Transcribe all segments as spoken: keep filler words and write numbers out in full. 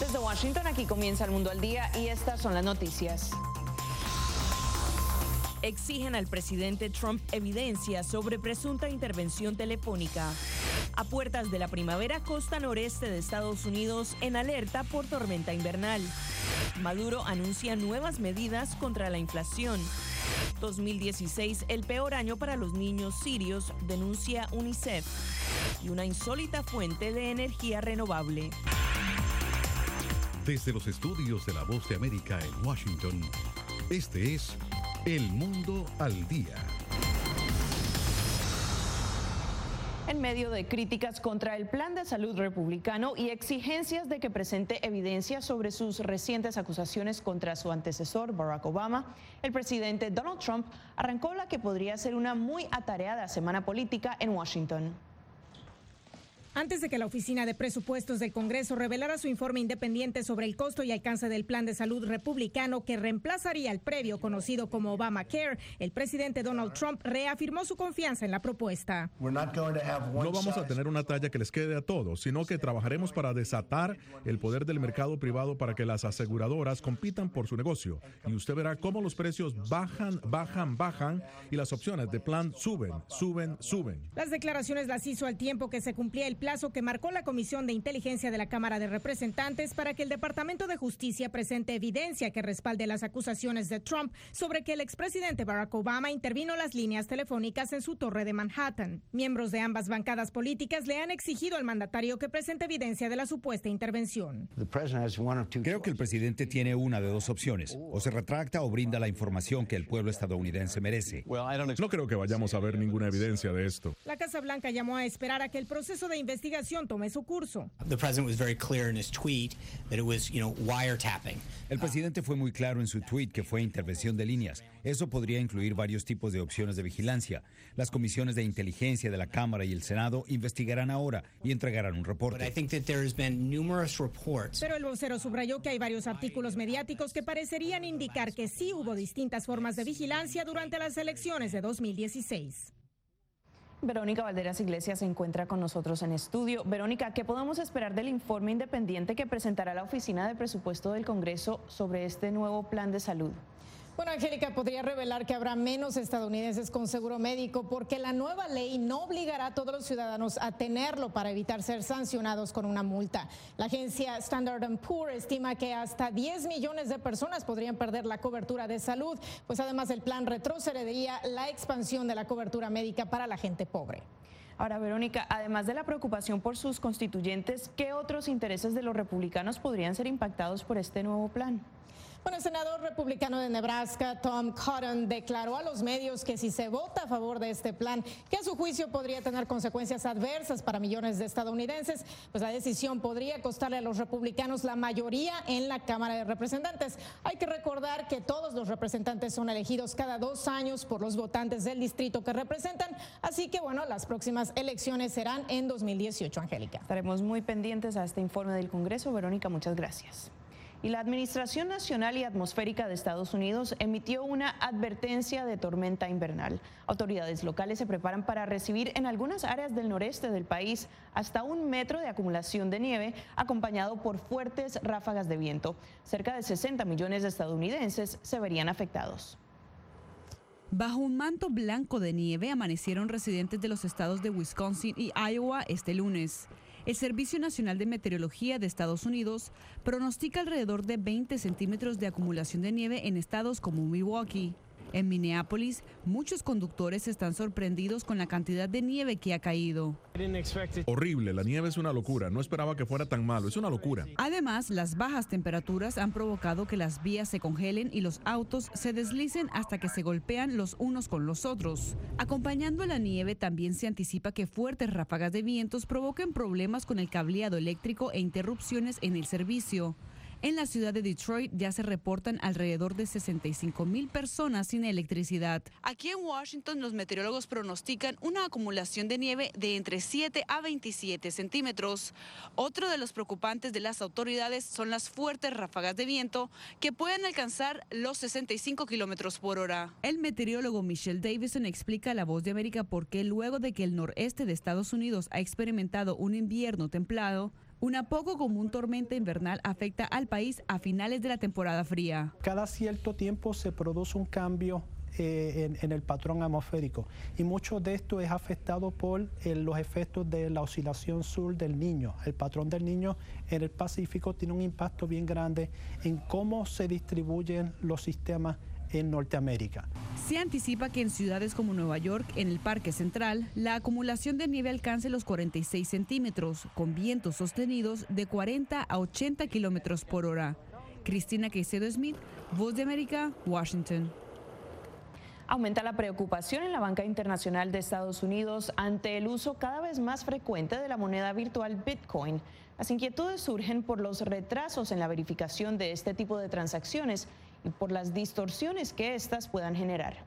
Desde Washington, aquí comienza El Mundo al Día y estas son las noticias. Exigen al presidente Trump evidencia sobre presunta intervención telefónica. A puertas de la primavera, costa noreste de Estados Unidos en alerta por tormenta invernal. Maduro anuncia nuevas medidas contra la inflación. dos mil dieciséis, el peor año para los niños sirios, denuncia UNICEF. Y una insólita fuente de energía renovable. Desde los estudios de La Voz de América en Washington, este es El Mundo al Día. En medio de críticas contra el plan de salud republicano y exigencias de que presente evidencia sobre sus recientes acusaciones contra su antecesor Barack Obama, el presidente Donald Trump arrancó la que podría ser una muy atareada semana política en Washington. Antes de que la Oficina de Presupuestos del Congreso revelara su informe independiente sobre el costo y alcance del plan de salud republicano que reemplazaría el previo conocido como Obamacare, el presidente Donald Trump reafirmó su confianza en la propuesta. No vamos a tener una talla que les quede a todos, sino que trabajaremos para desatar el poder del mercado privado para que las aseguradoras compitan por su negocio. Y usted verá cómo los precios bajan, bajan, bajan y las opciones de plan suben, suben, suben. Las declaraciones las hizo al tiempo que se cumplía el plazo que marcó la Comisión de Inteligencia de la Cámara de Representantes para que el Departamento de Justicia presente evidencia que respalde las acusaciones de Trump sobre que el expresidente Barack Obama intervino las líneas telefónicas en su torre de Manhattan. Miembros de ambas bancadas políticas le han exigido al mandatario que presente evidencia de la supuesta intervención. Creo que el presidente tiene una de dos opciones: o se retracta o brinda la información que el pueblo estadounidense merece. No creo que vayamos a ver ninguna evidencia de esto. La Casa Blanca llamó a esperar a que el proceso de investigación investigación tome su curso. El presidente fue muy claro en su tweet que fue intervención de líneas. Eso podría incluir varios tipos de opciones de vigilancia. Las comisiones de inteligencia de la Cámara y el Senado investigarán ahora y entregarán un reporte. Pero el vocero subrayó que hay varios artículos mediáticos que parecerían indicar que sí hubo distintas formas de vigilancia durante las elecciones de dos mil dieciséis. Verónica Valderas Iglesias se encuentra con nosotros en estudio. Verónica, ¿qué podemos esperar del informe independiente que presentará la Oficina de Presupuesto del Congreso sobre este nuevo plan de salud? Bueno, Angélica, podría revelar que habrá menos estadounidenses con seguro médico porque la nueva ley no obligará a todos los ciudadanos a tenerlo para evitar ser sancionados con una multa. La agencia Standard and Poor's estima que hasta diez millones de personas podrían perder la cobertura de salud, pues además el plan retrocedería la expansión de la cobertura médica para la gente pobre. Ahora, Verónica, además de la preocupación por sus constituyentes, ¿qué otros intereses de los republicanos podrían ser impactados por este nuevo plan? Bueno, el senador republicano de Nebraska, Tom Cotton, declaró a los medios que si se vota a favor de este plan, que a su juicio podría tener consecuencias adversas para millones de estadounidenses, pues la decisión podría costarle a los republicanos la mayoría en la Cámara de Representantes. Hay que recordar que todos los representantes son elegidos cada dos años por los votantes del distrito que representan, así que bueno, las próximas elecciones serán en dos mil dieciocho, Angélica. Estaremos muy pendientes a este informe del Congreso. Verónica, muchas gracias. Y la Administración Nacional y Atmosférica de Estados Unidos emitió una advertencia de tormenta invernal. Autoridades locales se preparan para recibir en algunas áreas del noreste del país hasta un metro de acumulación de nieve, acompañado por fuertes ráfagas de viento. Cerca de sesenta millones de estadounidenses se verían afectados. Bajo un manto blanco de nieve amanecieron residentes de los estados de Wisconsin y Iowa este lunes. El Servicio Nacional de Meteorología de Estados Unidos pronostica alrededor de veinte centímetros de acumulación de nieve en estados como Milwaukee. En Minneapolis, muchos conductores están sorprendidos con la cantidad de nieve que ha caído. Horrible, la nieve es una locura. No esperaba que fuera tan malo, es una locura. Además, las bajas temperaturas han provocado que las vías se congelen y los autos se deslicen hasta que se golpean los unos con los otros. Acompañando la nieve, también se anticipa que fuertes ráfagas de vientos provoquen problemas con el cableado eléctrico e interrupciones en el servicio. En la ciudad de Detroit ya se reportan alrededor de sesenta y cinco mil personas sin electricidad. Aquí en Washington, los meteorólogos pronostican una acumulación de nieve de entre siete a veintisiete centímetros. Otro de los preocupantes de las autoridades son las fuertes ráfagas de viento que pueden alcanzar los sesenta y cinco kilómetros por hora. El meteorólogo Michelle Davison explica a La Voz de América por qué luego de que el noreste de Estados Unidos ha experimentado un invierno templado, Una poco común tormenta invernal afecta al país a finales de la temporada fría. Cada cierto tiempo se produce un cambio eh, en, en el patrón atmosférico y mucho de esto es afectado por eh, los efectos de la oscilación sur del Niño. El patrón del Niño en el Pacífico tiene un impacto bien grande en cómo se distribuyen los sistemas en Norteamérica. Se anticipa que en ciudades como Nueva York, en el Parque Central, la acumulación de nieve alcance los cuarenta y seis centímetros, con vientos sostenidos de cuarenta a ochenta kilómetros por hora. Cristina Caicedo Smith, Voz de América, Washington. Aumenta la preocupación en la banca internacional de Estados Unidos ante el uso cada vez más frecuente de la moneda virtual Bitcoin. Las inquietudes surgen por los retrasos en la verificación de este tipo de transacciones y por las distorsiones que éstas puedan generar.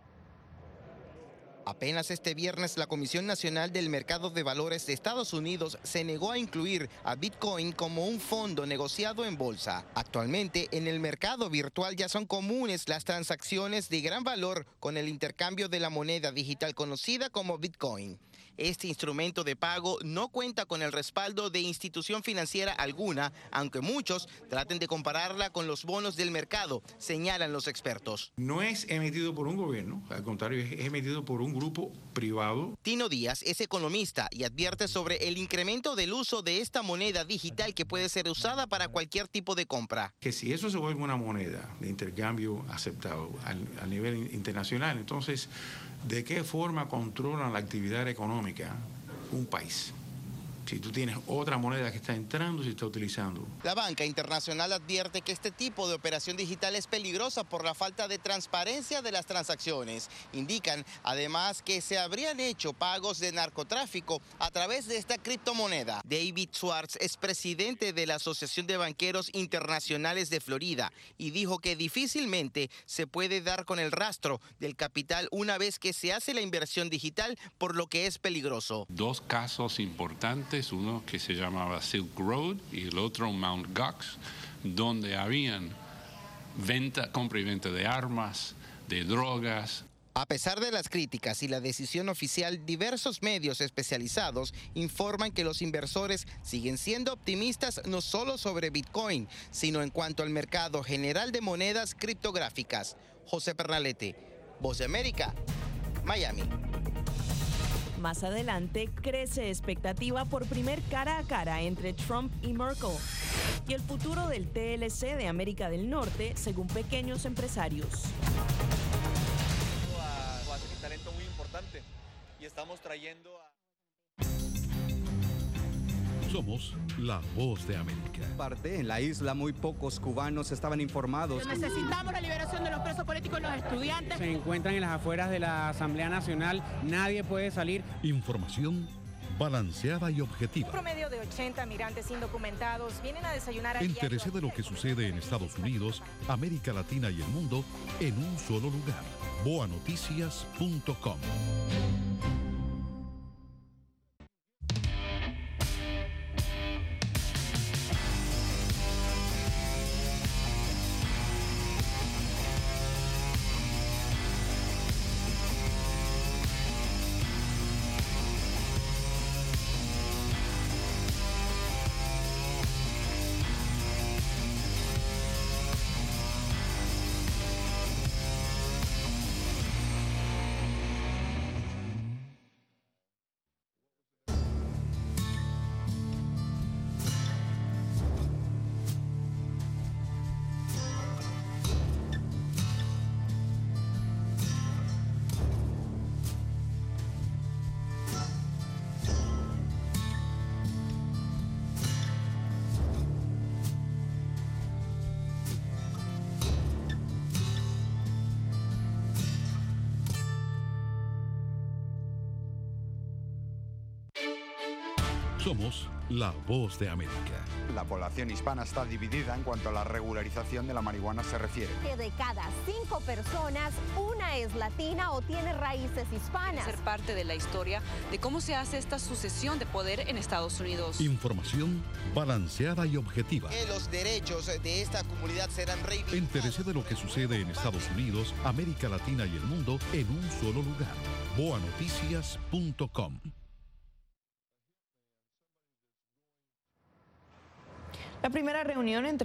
Apenas este viernes, la Comisión Nacional del Mercado de Valores de Estados Unidos se negó a incluir a Bitcoin como un fondo negociado en bolsa. Actualmente, en el mercado virtual ya son comunes las transacciones de gran valor con el intercambio de la moneda digital conocida como Bitcoin. Este instrumento de pago no cuenta con el respaldo de institución financiera alguna, aunque muchos traten de compararla con los bonos del mercado, señalan los expertos. No es emitido por un gobierno, al contrario, es emitido por un grupo privado. Tino Díaz es economista y advierte sobre el incremento del uso de esta moneda digital que puede ser usada para cualquier tipo de compra. Que si eso se vuelve una moneda de intercambio aceptado a, a nivel internacional, entonces, ¿de qué forma controlan la actividad económica un país? Si tú tienes otra moneda que está entrando, se está utilizando. La banca internacional advierte que este tipo de operación digital es peligrosa por la falta de transparencia de las transacciones. Indican además que se habrían hecho pagos de narcotráfico a través de esta criptomoneda. David Schwartz es presidente de la Asociación de Banqueros Internacionales de Florida y dijo que difícilmente se puede dar con el rastro del capital una vez que se hace la inversión digital, por lo que es peligroso. Dos casos importantes. Uno que se llamaba Silk Road y el otro Mount Gox, donde habían venta, compra y venta de armas, de drogas. A pesar de las críticas y la decisión oficial, diversos medios especializados informan que los inversores siguen siendo optimistas no solo sobre Bitcoin, sino en cuanto al mercado general de monedas criptográficas. José Pernalete, Voz de América, Miami. Más adelante, crece expectativa por primer cara a cara entre Trump y Merkel y el futuro del T L C de América del Norte, según pequeños empresarios. Va a ser un talento muy importante y estamos trayendo a... Somos la Voz de América. Parte en la isla, muy pocos cubanos estaban informados. Necesitamos la liberación de los presos políticos y los estudiantes. Se encuentran en las afueras de la Asamblea Nacional, nadie puede salir. Información balanceada y objetiva. Un promedio de ochenta migrantes indocumentados vienen a desayunar. Entérese de lo que sucede en Estados Unidos, América Latina y el mundo en un solo lugar. boa noticias punto com. Somos la Voz de América. La población hispana está dividida en cuanto a la regularización de la marihuana se refiere. Que de cada cinco personas, una es latina o tiene raíces hispanas. Ser parte de la historia de cómo se hace esta sucesión de poder en Estados Unidos. Información balanceada y objetiva. Que los derechos de esta comunidad serán reivindicados. Entérese de lo que sucede en Estados Unidos, América Latina y el mundo en un solo lugar. boa noticias punto com. La primera reunión entre